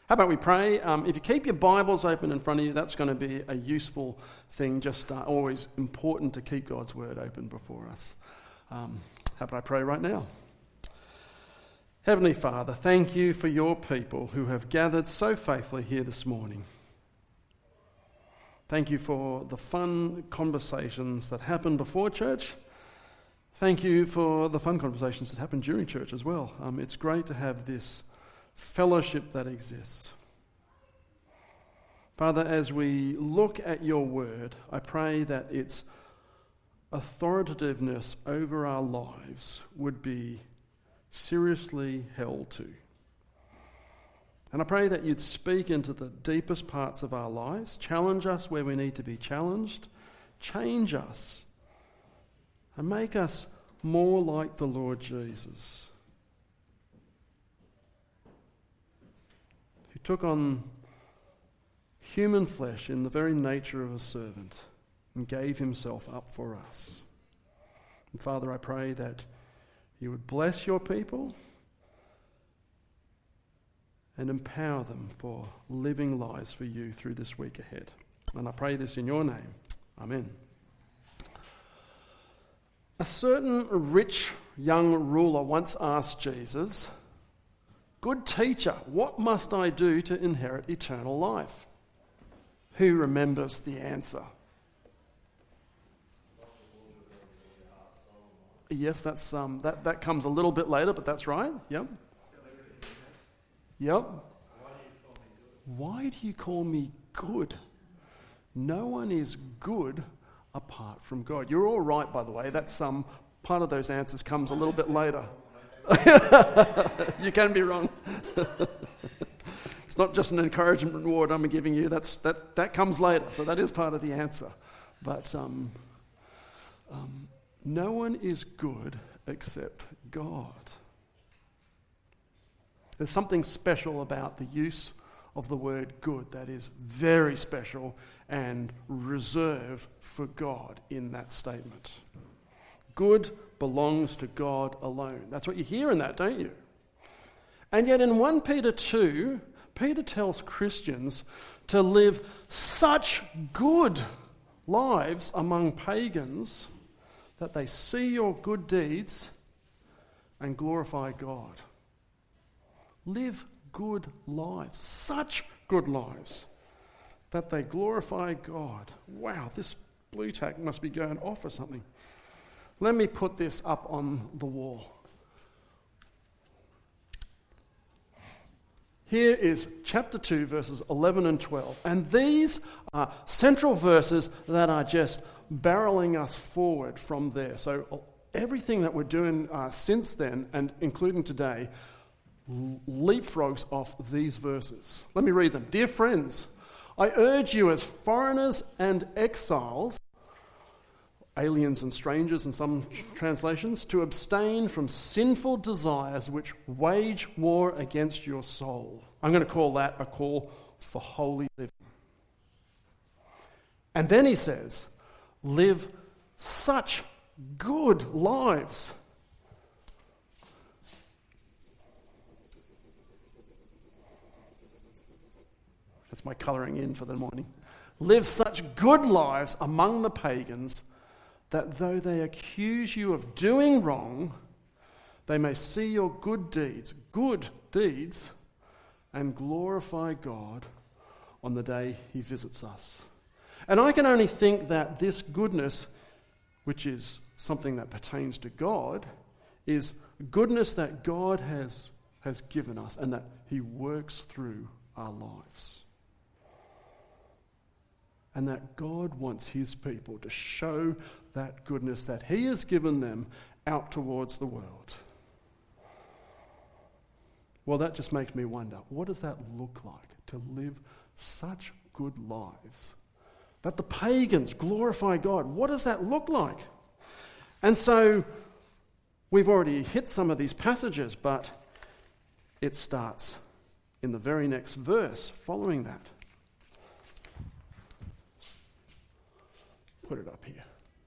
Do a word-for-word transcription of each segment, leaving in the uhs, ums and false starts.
How about we pray? Um, if you keep your Bibles open in front of you, that's going to be a useful thing. Just uh, always important to keep God's Word open before us. Um, how about I pray right now? Heavenly Father, thank you for your people who have gathered so faithfully here this morning. Thank you for the fun conversations that happen before church. Thank you for the fun conversations that happen during church as well. Um, it's great to have this fellowship that exists. Father, as we look at your word, I pray that its authoritativeness over our lives would be seriously held to. And I pray that you'd speak into the deepest parts of our lives, challenge us where we need to be challenged, change us, and make us more like the Lord Jesus, who took on human flesh in the very nature of a servant and gave himself up for us. And Father, I pray that you would bless your people and empower them for living lives for you through this week ahead. And I pray this in your name. Amen. A certain rich young ruler once asked Jesus, "Good teacher, what must I do to inherit eternal life?" Who remembers the answer? Yes, that's um, that, that comes a little bit later, but that's right. Yep. Yep. Why do you call me good? No one is good apart from God. You're all right, by the way. That's um, part of those answers comes a little bit later. You can be wrong. It's not just an encouragement reward I'm giving you. That's that that comes later. So that is part of the answer. But um, um, no one is good except God. There's something special about the use of the word good that is very special and reserved for God in that statement. Good belongs to God alone. That's what you hear in that, don't you? And yet in First Peter two, Peter tells Christians to live such good lives among pagans that they see your good deeds and glorify God. Live good lives, such good lives, that they glorify God. Wow, this blue tack must be going off or something. Let me put this up on the wall. Here is chapter two, verses eleven and twelve. And these are central verses that are just barreling us forward from there. So everything that we're doing uh, since then, and including today, leapfrogs off these verses. Let me read them. Dear friends, I urge you as foreigners and exiles, aliens and strangers in some translations, to abstain from sinful desires which wage war against your soul. I'm going to call that a call for holy living. And then he says, live such good lives. That's my colouring in for the morning. Live such good lives among the pagans that though they accuse you of doing wrong, they may see your good deeds, good deeds, and glorify God on the day he visits us. And I can only think that this goodness, which is something that pertains to God, is goodness that God has, has given us and that he works through our lives. And that God wants his people to show that goodness that he has given them out towards the world. Well, that just makes me wonder, what does that look like to live such good lives? That the pagans glorify God. What does that look like? And so we've already hit some of these passages, but it starts in the very next verse following that. Put it up here.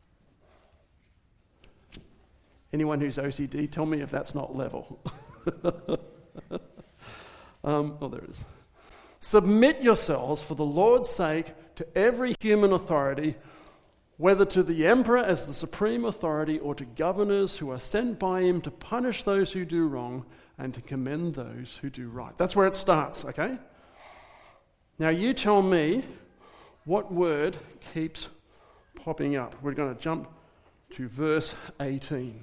Anyone who's O C D, tell me if that's not level. um, oh, there it is. Submit yourselves for the Lord's sake to every human authority, whether to the emperor as the supreme authority or to governors who are sent by him to punish those who do wrong and to commend those who do right. That's where it starts, okay? Now you tell me what word keeps popping up. We're going to jump to verse eighteen.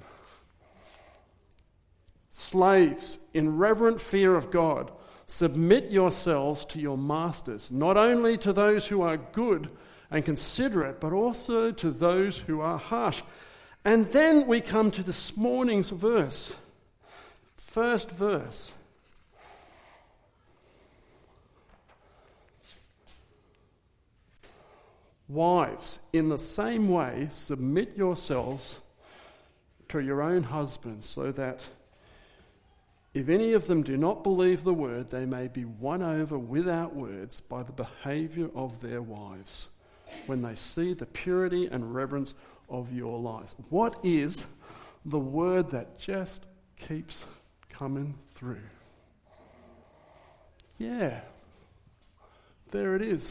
Slaves, in reverent fear of God, submit yourselves to your masters, not only to those who are good and considerate, but also to those who are harsh. And then we come to this morning's verse. First verse. Wives, in the same way, submit yourselves to your own husbands, so that if any of them do not believe the word, they may be won over without words by the behavior of their wives, when they see the purity and reverence of your lives. What is the word that just keeps coming through? Yeah, there it is.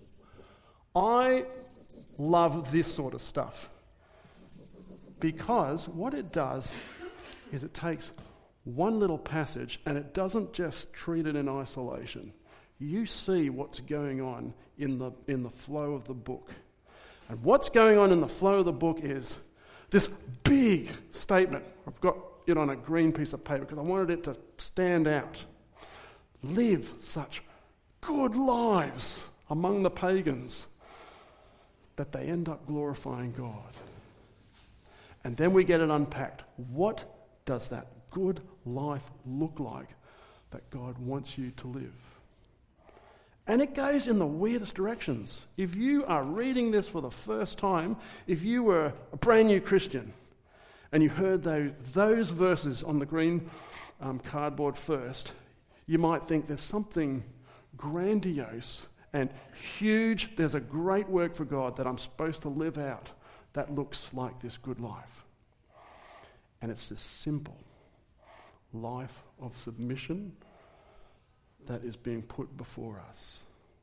I love this sort of stuff because what it does is it takes one little passage and it doesn't just treat it in isolation. You see what's going on in the in the flow of the book. And what's going on in the flow of the book is this big statement. I've got it on a green piece of paper because I wanted it to stand out. Live such good lives among the pagans that they end up glorifying God. And then we get it unpacked. What does that good life look like that God wants you to live? And it goes in the weirdest directions. If you are reading this for the first time, if you were a brand new Christian and you heard those, those verses on the green um, cardboard first, you might think there's something grandiose and huge. There's a great work for God that I'm supposed to live out that looks like this good life. And it's this simple life of submission that is being put before us.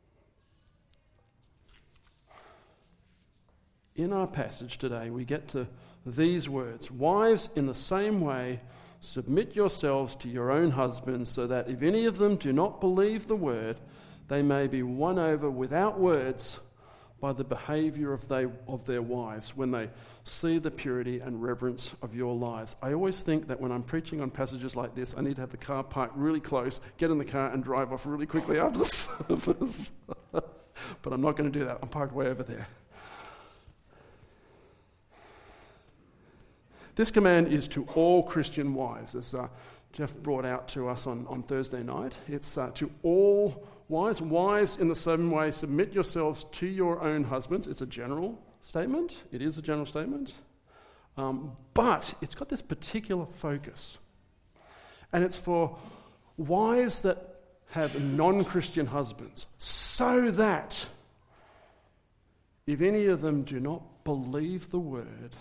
In our passage today, we get to these words. Wives, in the same way, submit yourselves to your own husbands, so that if any of them do not believe the word, they may be won over without words by the behavior of, they, of their wives when they see the purity and reverence of your lives. I always think that when I'm preaching on passages like this, I need to have the car parked really close, get in the car and drive off really quickly after the service. But I'm not going to do that. I'm parked way over there. This command is to all Christian wives, as uh, Jeff brought out to us on, on Thursday night. It's uh, to all wives. Wives, in the same way, submit yourselves to your own husbands. It's a general statement. It is a general statement. Um, but it's got this particular focus. And it's for wives that have non-Christian husbands, so that if any of them do not believe the word,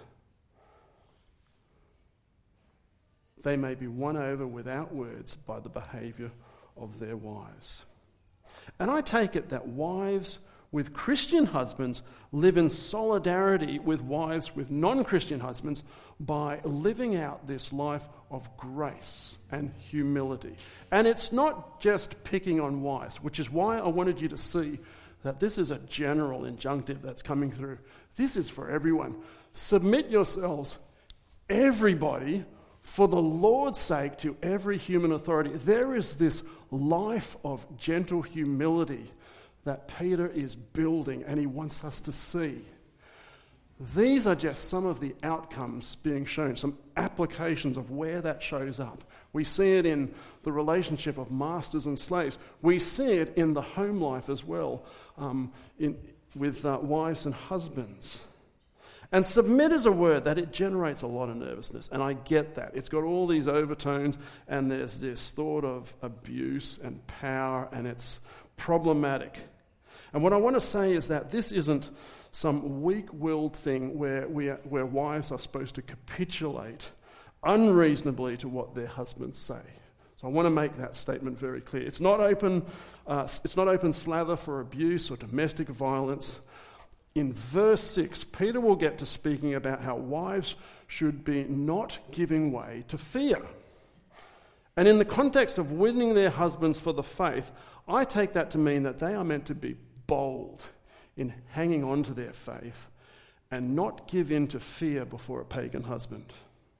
they may be won over without words by the behavior of their wives. And I take it that wives with Christian husbands live in solidarity with wives with non-Christian husbands by living out this life of grace and humility. And it's not just picking on wives, which is why I wanted you to see that this is a general injunctive that's coming through. This is for everyone. Submit yourselves, everybody, for the Lord's sake, to every human authority. There is this life of gentle humility that Peter is building and he wants us to see. These are just some of the outcomes being shown, some applications of where that shows up. We see it in the relationship of masters and slaves. We see it in the home life as well, um, in, with uh, wives and husbands. And submit is a word that it generates a lot of nervousness, and I get that. It's got all these overtones, and there's this thought of abuse and power, and it's problematic. And what I want to say is that this isn't some weak-willed thing where we are, where wives are supposed to capitulate unreasonably to what their husbands say. So I want to make that statement very clear. It's not open, uh, it's not open slather for abuse or domestic violence. In verse six, Peter will get to speaking about how wives should be not giving way to fear. And in the context of winning their husbands for the faith, I take that to mean that they are meant to be bold in hanging on to their faith and not give in to fear before a pagan husband,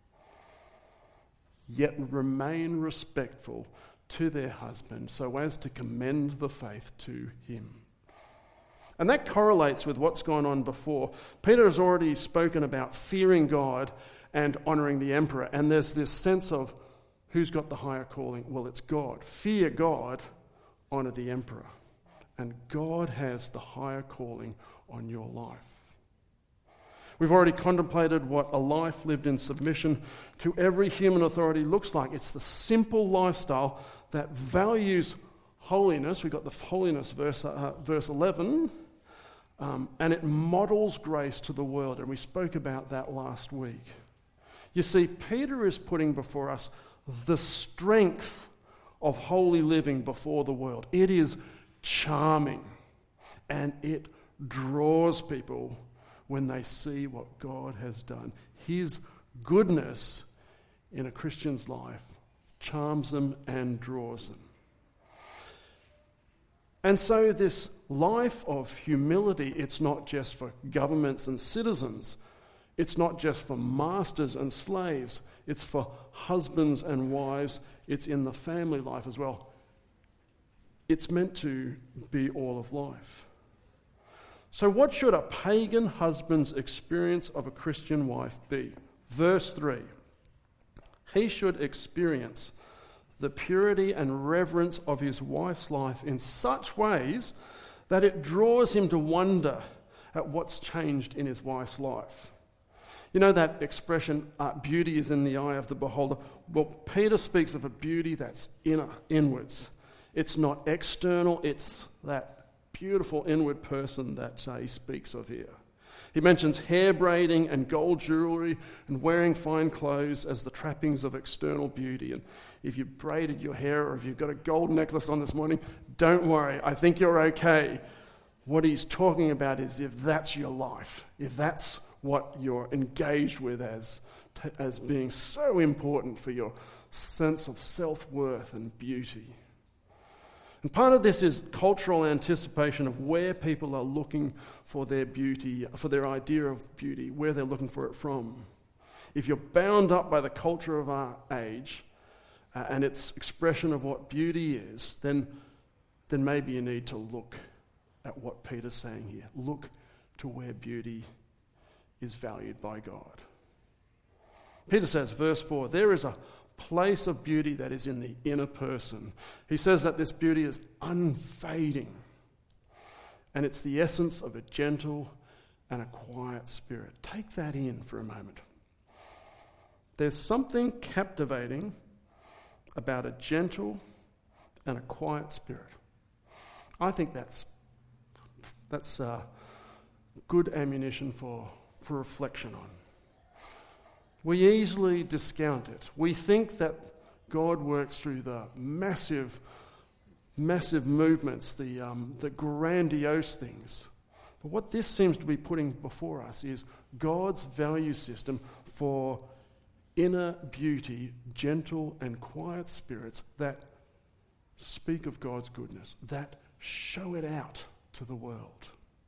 yet remain respectful to their husband so as to commend the faith to him. And that correlates with what's gone on before. Peter has already spoken about fearing God and honouring the emperor, and there's this sense of who's got the higher calling? Well, it's God. Fear God, honour the emperor. And God has the higher calling on your life. We've already contemplated what a life lived in submission to every human authority looks like. It's the simple lifestyle that values holiness. We've got the holiness verse, uh, verse eleven, um, and it models grace to the world. And we spoke about that last week. You see, Peter is putting before us the strength of holy living before the world. It is charming, and it draws people when they see what God has done. His goodness in a Christian's life charms them and draws them. And so this life of humility, it's not just for governments and citizens. It's not just for masters and slaves. It's for husbands and wives. It's in the family life as well. It's meant to be all of life. So what should a pagan husband's experience of a Christian wife be? Verse three. He should experience the purity and reverence of his wife's life in such ways that it draws him to wonder at what's changed in his wife's life. You know that expression, uh, beauty is in the eye of the beholder? Well, Peter speaks of a beauty that's inner, inwards. It's not external, it's that beautiful inward person that uh, he speaks of here. He mentions hair braiding and gold jewellery and wearing fine clothes as the trappings of external beauty. And if you've braided your hair or if you've got a gold necklace on this morning, don't worry, I think you're okay. What he's talking about is if that's your life, if that's what you're engaged with as, as being so important for your sense of self-worth and beauty. And part of this is cultural anticipation of where people are looking for their beauty, for their idea of beauty, where they're looking for it from. If you're bound up by the culture of our age uh, and its expression of what beauty is, then, then maybe you need to look at what Peter's saying here. Look to where beauty is valued by God. Peter says, verse four, there is a place of beauty that is in the inner person. He says that this beauty is unfading, and it's the essence of a gentle and a quiet spirit. Take that in for a moment. There's something captivating about a gentle and a quiet spirit. I think that's that's uh, good ammunition for, for reflection on. We easily discount it. We think that God works through the massive, massive movements, the, um, the grandiose things. But what this seems to be putting before us is God's value system for inner beauty, gentle and quiet spirits that speak of God's goodness, that show it out to the world.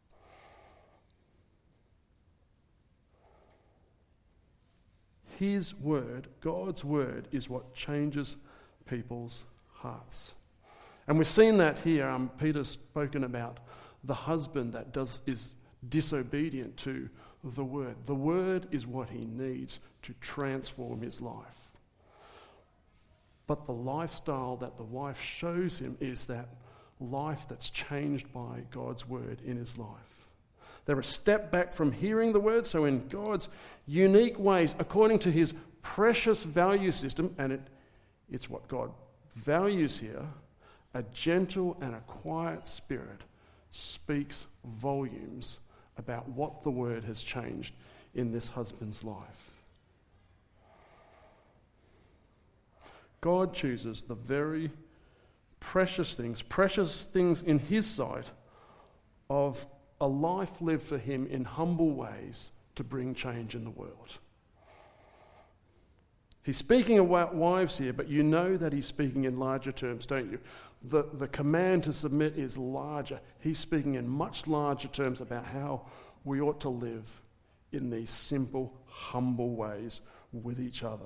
His word, God's word, is what changes people's hearts. And we've seen that here. Um, Peter's spoken about the husband that does is disobedient to the word. The word is what he needs to transform his life. But the lifestyle that the wife shows him is that life that's changed by God's word in his life. They're a step back from hearing the word, so in God's unique ways, according to his precious value system, and it, it's what God values here, a gentle and a quiet spirit speaks volumes about what the word has changed in this husband's life. God chooses the very precious things, precious things in his sight, of a life lived for him in humble ways to bring change in the world. He's speaking about wives here, but you know that he's speaking in larger terms, don't you? The, the command to submit is larger. He's speaking in much larger terms about how we ought to live in these simple, humble ways with each other.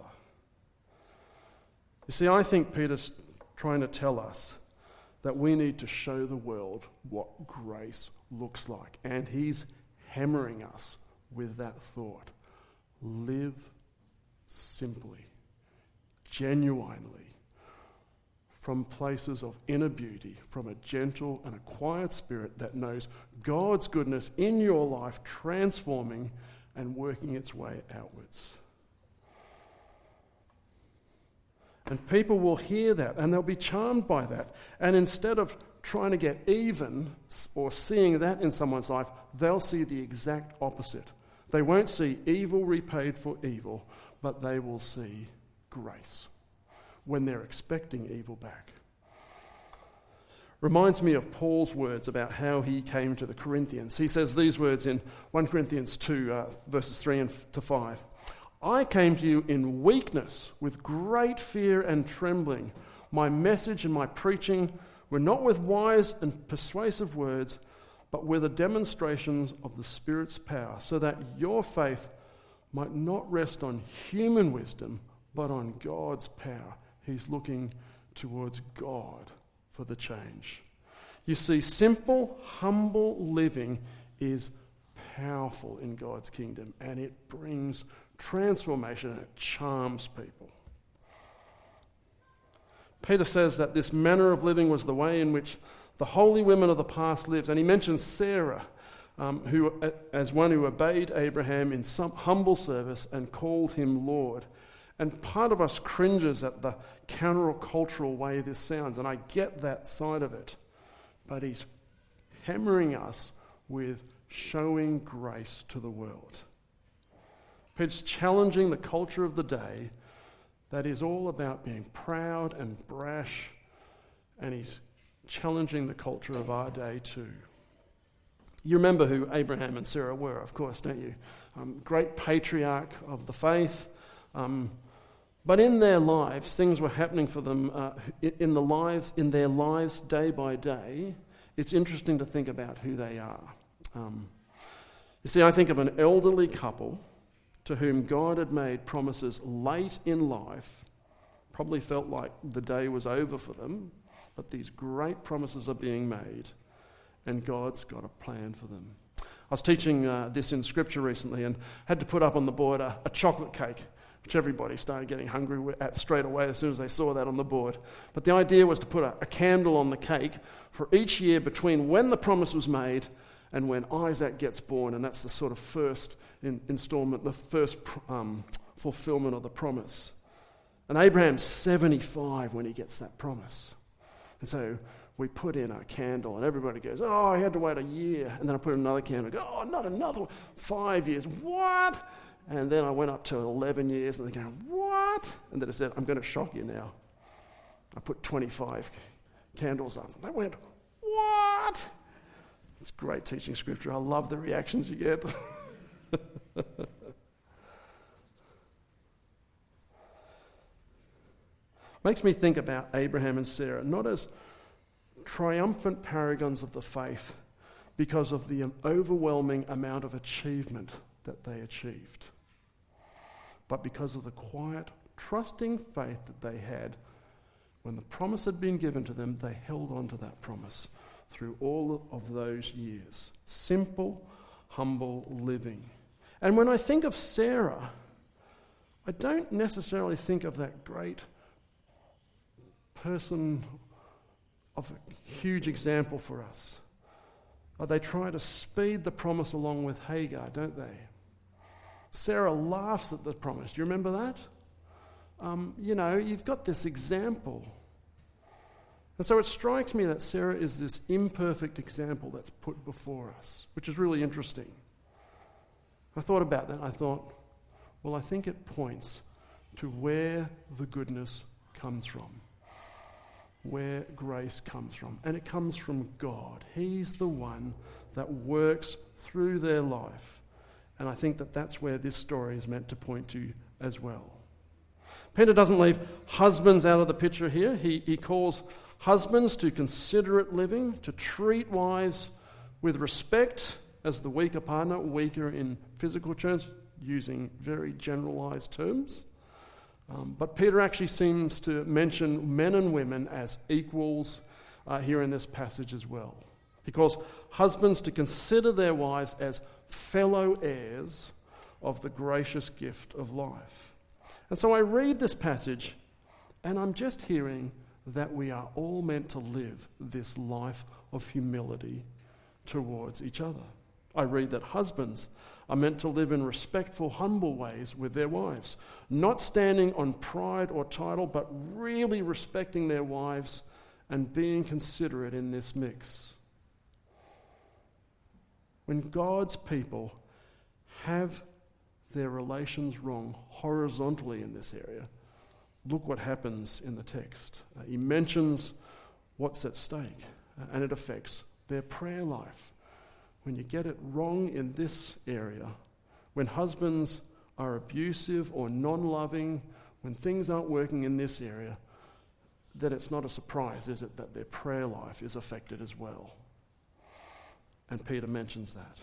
You see, I think Peter's trying to tell us that we need to show the world what grace looks like. And he's hammering us with that thought. Live simply, genuinely, from places of inner beauty, from a gentle and a quiet spirit that knows God's goodness in your life transforming and working its way outwards. And people will hear that and they'll be charmed by that. And instead of trying to get even or seeing that in someone's life, they'll see the exact opposite. They won't see evil repaid for evil, but they will see grace when they're expecting evil back. Reminds me of Paul's words about how he came to the Corinthians. He says these words in First Corinthians two, uh, verses three and to five. I came to you in weakness, with great fear and trembling. My message and my preaching were not with wise and persuasive words, but with the demonstrations of the Spirit's power, so that your faith might not rest on human wisdom, but on God's power. He's looking towards God for the change. You see, simple, humble living is powerful in God's kingdom, and it brings transformation and it charms people. Peter says that this manner of living was the way in which the holy women of the past lived, and he mentions Sarah, um, who, as one who obeyed Abraham in some humble service and called him Lord. And part of us cringes at the countercultural way this sounds, and I get that side of it. But he's hammering us with showing grace to the world. Peter's challenging the culture of the day that is all about being proud and brash, and he's challenging the culture of our day too. You remember who Abraham and Sarah were, of course, don't you? Um, great patriarch of the faith. Um, but in their lives, things were happening for them uh, in the lives, in their lives day by day. It's interesting to think about who they are. Um, you see, I think of an elderly couple to whom God had made promises late in life, probably felt like the day was over for them, but these great promises are being made, and God's got a plan for them. I was teaching uh, this in Scripture recently and had to put up on the board a, a chocolate cake, which everybody started getting hungry at straight away as soon as they saw that on the board. But the idea was to put a, a candle on the cake for each year between when the promise was made and when Isaac gets born, and that's the sort of first in, installment, the first um, fulfillment of the promise. And Abraham's seventy-five when he gets that promise. And so we put in a candle, and everybody goes, oh, I had to wait a year. And then I put in another candle, go, oh, not another one. Five years, what? And then I went up to eleven years, and they're going, what? And then I said, I'm going to shock you now. I put twenty-five candles up. And they went, what? It's great teaching Scripture. I love the reactions you get. Makes me think about Abraham and Sarah, not as triumphant paragons of the faith because of the overwhelming amount of achievement that they achieved, but because of the quiet, trusting faith that they had. When the promise had been given to them, they held on to that promise through all of those years. Simple, humble living. And when I think of Sarah, I don't necessarily think of that great person of a huge example for us. Uh, they try to speed the promise along with Hagar, don't they? Sarah laughs at the promise. Do you remember that? Um, you know, you've got this example. And so it strikes me that Sarah is this imperfect example that's put before us, which is really interesting. I thought about that. I thought, well, I think it points to where the goodness comes from. Where grace comes from. And it comes from God. He's the one that works through their life. And I think that that's where this story is meant to point to as well. Peter doesn't leave husbands out of the picture here. He, he calls husbands to considerate living, to treat wives with respect as the weaker partner, weaker in physical terms, using very generalized terms. Um, but Peter actually seems to mention men and women as equals uh, here in this passage as well. He calls husbands to consider their wives as fellow heirs of the gracious gift of life. And so I read this passage, and I'm just hearing that we are all meant to live this life of humility towards each other. I read that husbands are meant to live in respectful, humble ways with their wives, not standing on pride or title, but really respecting their wives and being considerate in this mix. When God's people have their relations wrong horizontally in this area, look what happens in the text. Uh, he mentions what's at stake, uh, and it affects their prayer life. When you get it wrong in this area, when husbands are abusive or non-loving, when things aren't working in this area, then it's not a surprise, is it, that their prayer life is affected as well. And Peter mentions that.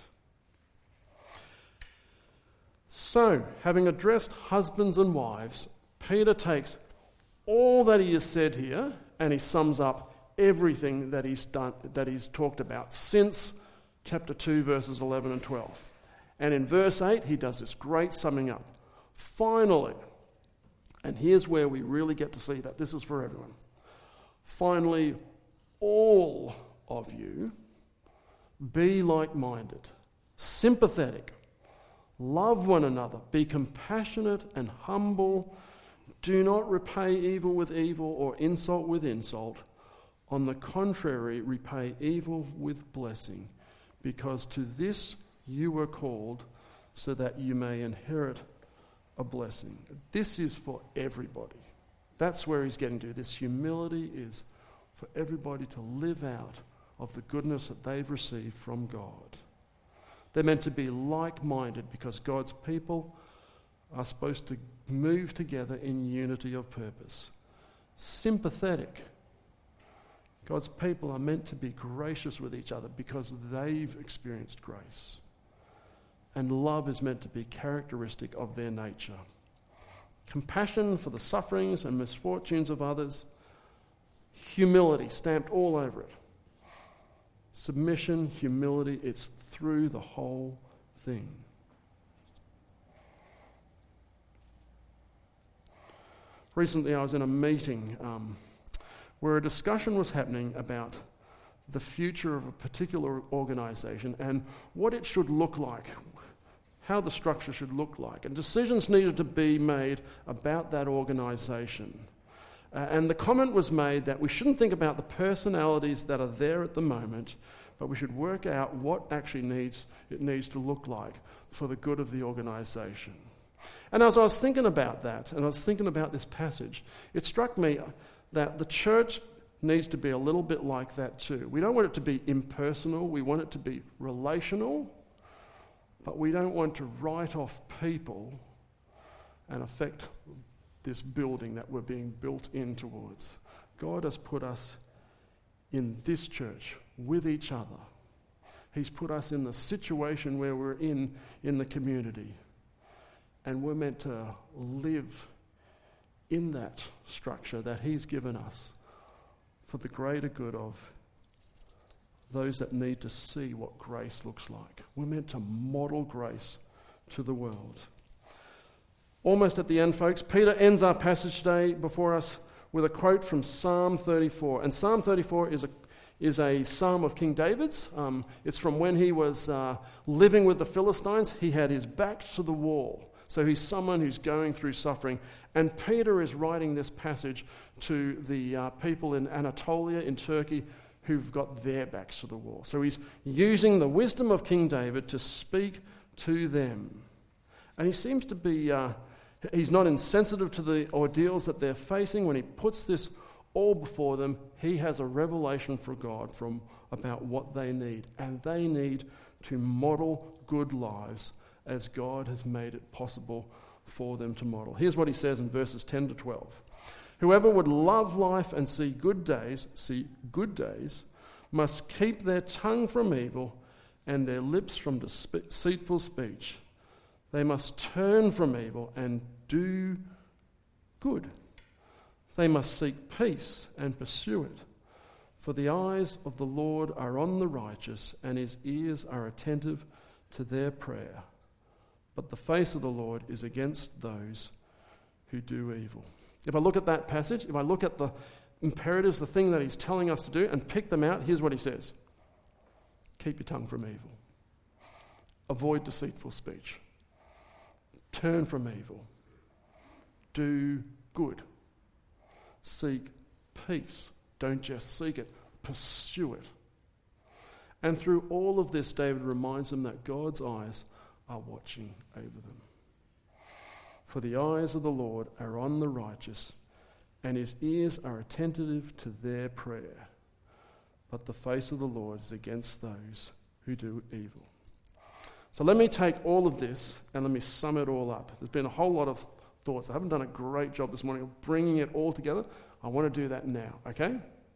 So, having addressed husbands and wives, Peter takes all that he has said here and he sums up everything that he's done, that he's talked about since chapter two, verses eleven and twelve. And in verse eight, he does this great summing up. Finally, and here's where we really get to see that this is for everyone. Finally, all of you be like-minded, sympathetic, love one another, be compassionate and humble. Do not repay evil with evil or insult with insult. On the contrary, repay evil with blessing, because to this you were called, so that you may inherit a blessing. This is for everybody. That's where he's getting to. This humility is for everybody to live out of the goodness that they've received from God. They're meant to be like-minded because God's people are supposed to move together in unity of purpose. Sympathetic. God's people are meant to be gracious with each other because they've experienced grace. And love is meant to be characteristic of their nature. Compassion for the sufferings and misfortunes of others. Humility stamped all over it. Submission, humility, it's through the whole thing. Recently I was in a meeting um, where a discussion was happening about the future of a particular organisation and what it should look like, how the structure should look like, and decisions needed to be made about that organisation. Uh, and the comment was made that we shouldn't think about the personalities that are there at the moment, but we should work out what actually needs it needs to look like for the good of the organisation. And as I was thinking about that, and I was thinking about this passage, it struck me that the church needs to be a little bit like that too. We don't want it to be impersonal, we want it to be relational, but we don't want to write off people and affect this building that we're being built in towards. God has put us in this church with each other. He's put us in the situation where we're in in the community. And we're meant to live in that structure that He's given us for the greater good of those that need to see what grace looks like. We're meant to model grace to the world. Almost at the end, folks, Peter ends our passage today before us with a quote from Psalm thirty-four. And Psalm thirty-four is a is a psalm of King David's. Um, it's from when he was uh, living with the Philistines. He had his back to the wall. So he's someone who's going through suffering. And Peter is writing this passage to the uh, people in Anatolia, in Turkey, who've got their backs to the wall. So he's using the wisdom of King David to speak to them. And he seems to be uh, He's not insensitive to the ordeals that they're facing. When he puts this all before them, he has a revelation from God from about what they need. And they need to model good lives as God has made it possible for them to model. Here's what he says in verses ten to twelve. Whoever would love life and see good days, see good days, must keep their tongue from evil and their lips from deceitful speech. They must turn from evil and do good. They must seek peace and pursue it. For the eyes of the Lord are on the righteous, and his ears are attentive to their prayer. But the face of the Lord is against those who do evil. If I look at that passage, if I look at the imperatives, the thing that he's telling us to do, and pick them out, here's what he says. Keep your tongue from evil. Avoid deceitful speech. Turn from evil. Do good. Seek peace. Don't just seek it, pursue it. And through all of this, David reminds them that God's eyes are watching over them. For the eyes of the Lord are on the righteous, and his ears are attentive to their prayer. But the face of the Lord is against those who do evil. So let me take all of this and let me sum it all up. There's been a whole lot of thoughts. I haven't done a great job this morning of bringing it all together. I want to do that now, okay?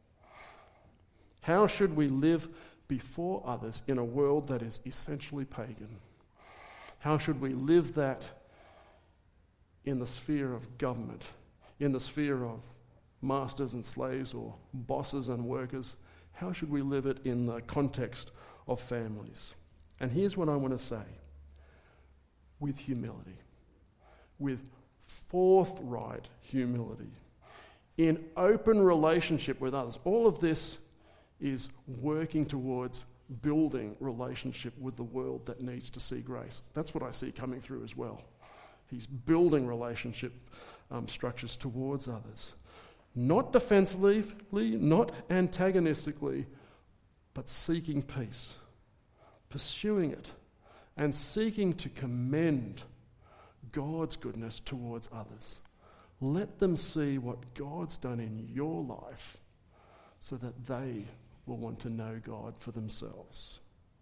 How should we live before others in a world that is essentially pagan? How should we live that in the sphere of government, in the sphere of masters and slaves or bosses and workers? How should we live it in the context of families? And here's what I want to say. With humility. With forthright humility. In open relationship with others. All of this is working towards building relationship with the world that needs to see grace. That's what I see coming through as well. He's building relationship um, structures towards others. Not defensively, not antagonistically, but seeking peace, pursuing it, and seeking to commend God's goodness towards others. Let them see what God's done in your life so that they will want to know God for themselves.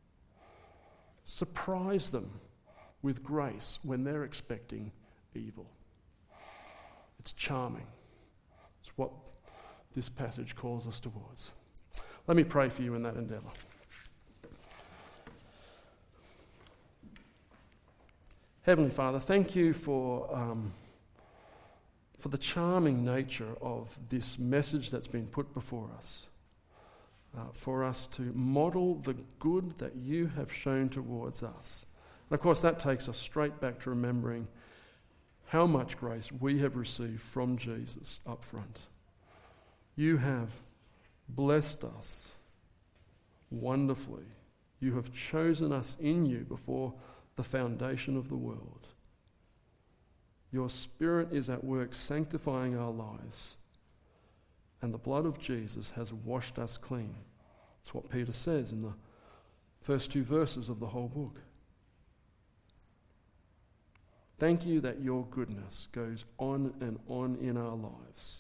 Surprise them with grace when they're expecting evil. It's charming. It's what this passage calls us towards. Let me pray for you in that endeavour. Heavenly Father, thank you for um, for the charming nature of this message that's been put before us. Uh, for us to model the good that you have shown towards us. And of course, that takes us straight back to remembering how much grace we have received from Jesus up front. You have blessed us wonderfully. You have chosen us in you before the foundation of the world. Your Spirit is at work sanctifying our lives, and the blood of Jesus has washed us clean. That's what Peter says in the first two verses of the whole book. Thank you that your goodness goes on and on in our lives.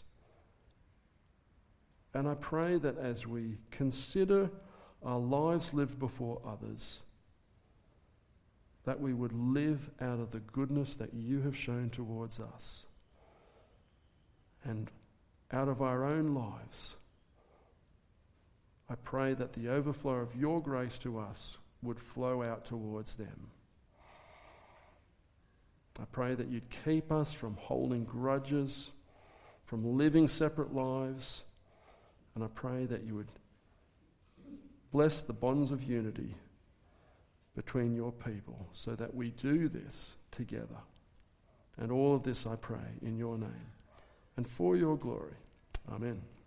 And I pray that as we consider our lives lived before others, that we would live out of the goodness that you have shown towards us. And out of our own lives, I pray that the overflow of your grace to us would flow out towards them. I pray that you'd keep us from holding grudges, from living separate lives, and I pray that you would bless the bonds of unity between your people so that we do this together. And all of this I pray in your name and for your glory. Amen.